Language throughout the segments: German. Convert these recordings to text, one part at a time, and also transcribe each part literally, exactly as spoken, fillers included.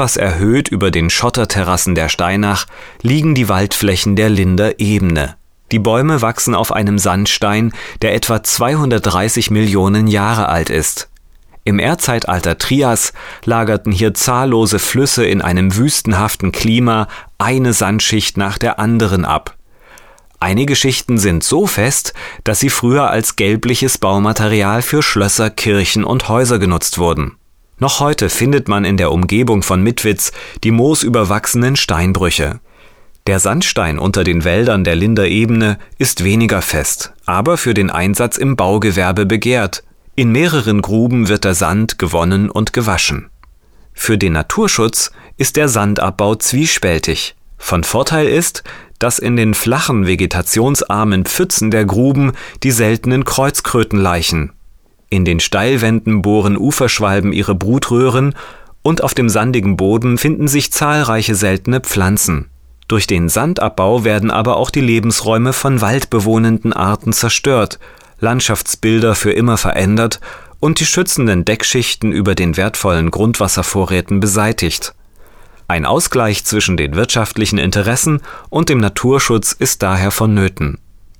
Etwas erhöht über den Schotterterrassen der Steinach liegen die Waldflächen der Linder Ebene. Die Bäume wachsen auf einem Sandstein, der etwa zweihundertdreißig Millionen Jahre alt ist. Im Erdzeitalter Trias lagerten hier zahllose Flüsse in einem wüstenhaften Klima eine Sandschicht nach der anderen ab. Einige Schichten sind so fest, dass sie früher als gelbliches Baumaterial für Schlösser, Kirchen und Häuser genutzt wurden. Noch heute findet man in der Umgebung von Mitwitz die moosüberwachsenen Steinbrüche. Der Sandstein unter den Wäldern der Linder Ebene ist weniger fest, aber für den Einsatz im Baugewerbe begehrt. In mehreren Gruben wird der Sand gewonnen und gewaschen. Für den Naturschutz ist der Sandabbau zwiespältig. Von Vorteil ist, dass in den flachen, vegetationsarmen Pfützen der Gruben die seltenen Kreuzkröten laichen. In den Steilwänden bohren Uferschwalben ihre Brutröhren und auf dem sandigen Boden finden sich zahlreiche seltene Pflanzen. Durch den Sandabbau werden aber auch die Lebensräume von waldbewohnenden Arten zerstört, Landschaftsbilder für immer verändert und die schützenden Deckschichten über den wertvollen Grundwasservorräten beseitigt. Ein Ausgleich zwischen den wirtschaftlichen Interessen und dem Naturschutz ist daher vonnöten.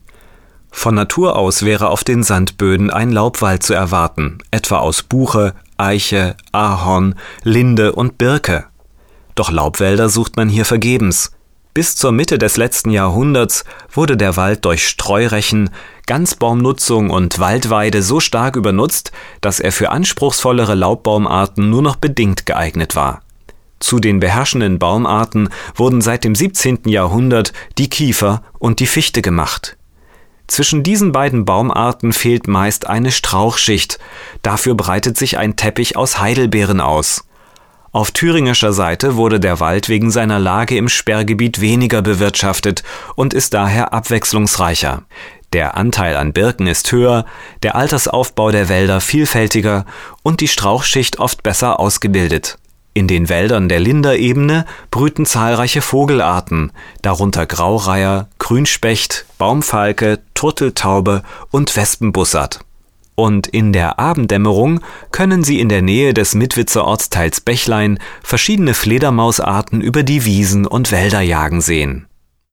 Von Natur aus wäre auf den Sandböden ein Laubwald zu erwarten, etwa aus Buche, Eiche, Ahorn, Linde und Birke. Doch Laubwälder sucht man hier vergebens. Bis zur Mitte des letzten Jahrhunderts wurde der Wald durch Streurechen, Ganzbaumnutzung und Waldweide so stark übernutzt, dass er für anspruchsvollere Laubbaumarten nur noch bedingt geeignet war. Zu den beherrschenden Baumarten wurden seit dem siebzehnten Jahrhundert die Kiefer und die Fichte gemacht. Zwischen diesen beiden Baumarten fehlt meist eine Strauchschicht, dafür breitet sich ein Teppich aus Heidelbeeren aus. Auf thüringischer Seite wurde der Wald wegen seiner Lage im Sperrgebiet weniger bewirtschaftet und ist daher abwechslungsreicher. Der Anteil an Birken ist höher, der Altersaufbau der Wälder vielfältiger und die Strauchschicht oft besser ausgebildet. In den Wäldern der Linder Ebene brüten zahlreiche Vogelarten, darunter Graureiher, Grünspecht, Baumfalke, Turteltaube und Wespenbussard. Und in der Abenddämmerung können Sie in der Nähe des Mitwitzer Ortsteils Bächlein verschiedene Fledermausarten über die Wiesen und Wälder jagen sehen.